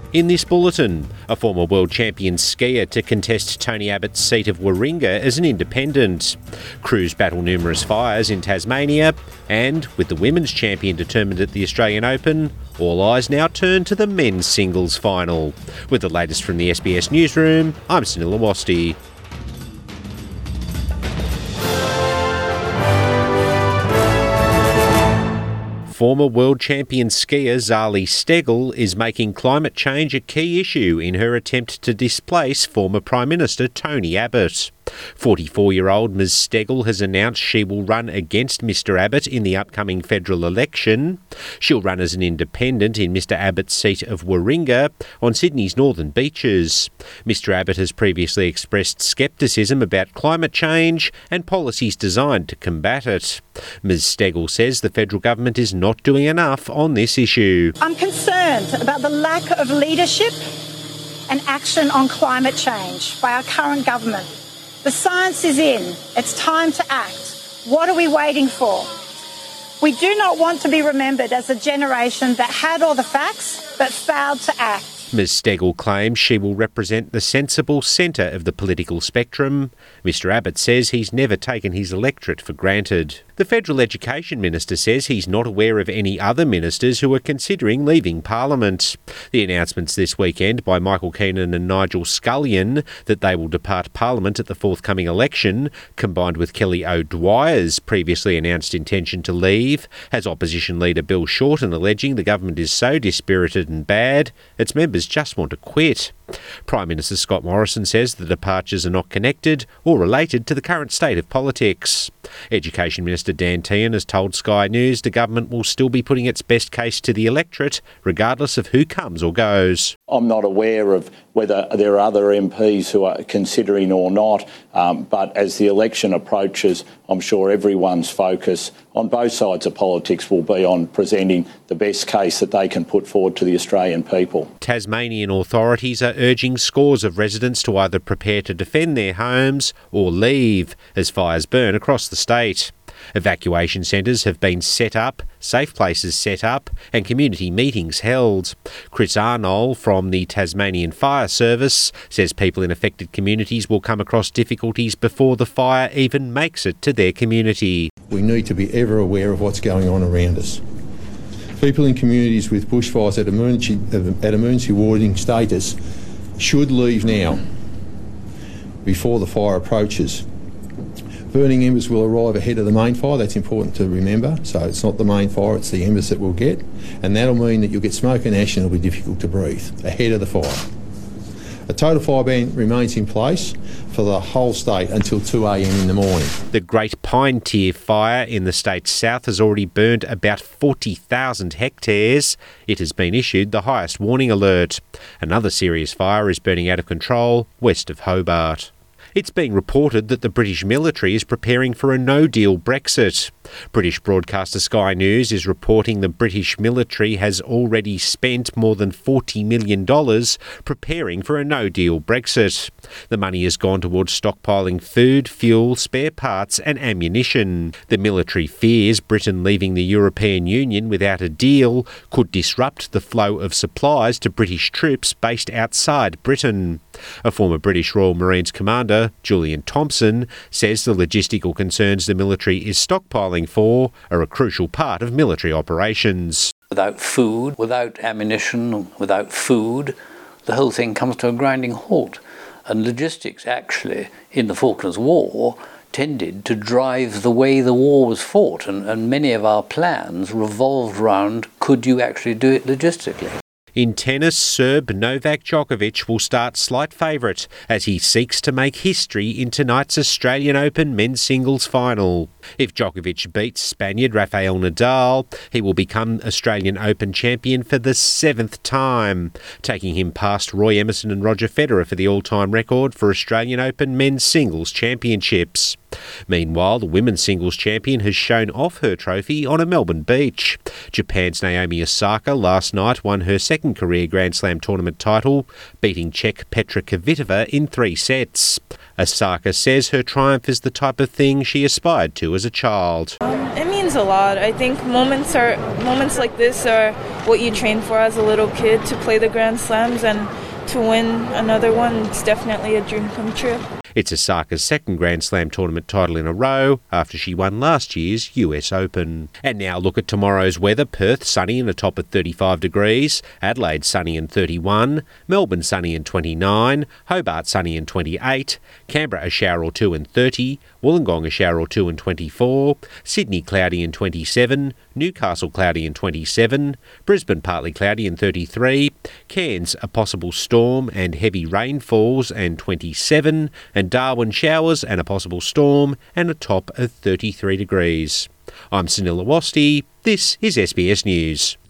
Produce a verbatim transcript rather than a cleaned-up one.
In this bulletin, a former world champion skier to contest Tony Abbott's seat of Warringah as an independent. Crews battle numerous fires in Tasmania, and with the women's champion determined at the Australian Open, all eyes now turn to the men's singles final. With the latest from the S B S Newsroom, I'm Sunil Awasthi. Former world champion skier Zali Steggall is making climate change a key issue in her attempt to displace former Prime Minister Tony Abbott. forty-four-year-old Miz Steggall has announced she will run against Mr Abbott in the upcoming federal election. She'll run as an independent in Mr Abbott's seat of Warringah on Sydney's northern beaches. Mr Abbott has previously expressed scepticism about climate change and policies designed to combat it. Miz Steggall says the federal government is not doing enough on this issue. I'm concerned about the lack of leadership and action on climate change by our current government. The science is in. It's time to act. What are we waiting for? We do not want to be remembered as a generation that had all the facts but failed to act. Miz Steggall claims she will represent the sensible centre of the political spectrum. Mr Abbott says he's never taken his electorate for granted. The Federal Education Minister says he's not aware of any other ministers who are considering leaving Parliament. The announcements this weekend by Michael Keenan and Nigel Scullion that they will depart Parliament at the forthcoming election, combined with Kelly O'Dwyer's previously announced intention to leave, has opposition leader Bill Shorten alleging the government is so dispirited and bad, its members just want to quit. Prime Minister Scott Morrison says the departures are not connected or related to the current state of politics. Education Minister Dan Tehan has told Sky News the government will still be putting its best case to the electorate, regardless of who comes or goes. I'm not aware of whether there are other M Ps who are considering or not, um, but as the election approaches, I'm sure everyone's focus on both sides of politics will be on presenting the best case that they can put forward to the Australian people. Tasmanian authorities are urging scores of residents to either prepare to defend their homes or leave as fires burn across the state. Evacuation centres have been set up, safe places set up and community meetings held. Chris Arnold from the Tasmanian Fire Service says people in affected communities will come across difficulties before the fire even makes it to their community. We need to be ever aware of what's going on around us. People in communities with bushfires at emergency, at emergency warning status should leave now, before the fire approaches. Burning embers will arrive ahead of the main fire, that's important to remember, so it's not the main fire, it's the embers that we'll get, and that'll mean that you'll get smoke and ash and it'll be difficult to breathe ahead of the fire. A total fire ban remains in place for the whole state until two a m in the morning. The Great Pine Tier fire in the state's south has already burned about forty thousand hectares. It has been issued the highest warning alert. Another serious fire is burning out of control west of Hobart. It's being reported that the British military is preparing for a no-deal Brexit. British broadcaster Sky News is reporting the British military has already spent more than forty million dollars preparing for a no-deal Brexit. The money has gone towards stockpiling food, fuel, spare parts and ammunition. The military fears Britain leaving the European Union without a deal could disrupt the flow of supplies to British troops based outside Britain. A former British Royal Marines commander, Julian Thompson, says the logistical concerns the military is stockpiling for are a crucial part of military operations. Without food, without ammunition, without food, the whole thing comes to a grinding halt. And logistics actually, in the Falklands War, tended to drive the way the war was fought, and, and many of our plans revolved around, could you actually do it logistically? In tennis, Serb Novak Djokovic will start slight favourite as he seeks to make history in tonight's Australian Open men's singles final. If Djokovic beats Spaniard Rafael Nadal, he will become Australian Open champion for the seventh time, taking him past Roy Emerson and Roger Federer for the all-time record for Australian Open men's singles championships. Meanwhile, the women's singles champion has shown off her trophy on a Melbourne beach. Japan's Naomi Osaka last night won her second career Grand Slam tournament title, beating Czech Petra Kvitova in three sets. Osaka says her triumph is the type of thing she aspired to as a child. Um, it means means a lot. I think moments are moments like this are what you train for as a little kid, to play the Grand Slams, and to win another one, it's definitely a dream come true. It's Osaka's second Grand Slam tournament title in a row after she won last year's U S Open. And now look at tomorrow's weather. Perth sunny and a top at thirty-five degrees, Adelaide sunny and thirty-one, Melbourne sunny and twenty-nine, Hobart sunny and twenty-eight, Canberra a shower or two and thirty, Wollongong a shower or two and twenty-four, Sydney cloudy and twenty-seven, Newcastle cloudy and twenty-seven, Brisbane partly cloudy and thirty-three, Cairns a possible storm and heavy rainfalls and twenty-seven, and Darwin showers and a possible storm and a top of thirty-three degrees. I'm Sunil Awasthi. This is S B S News.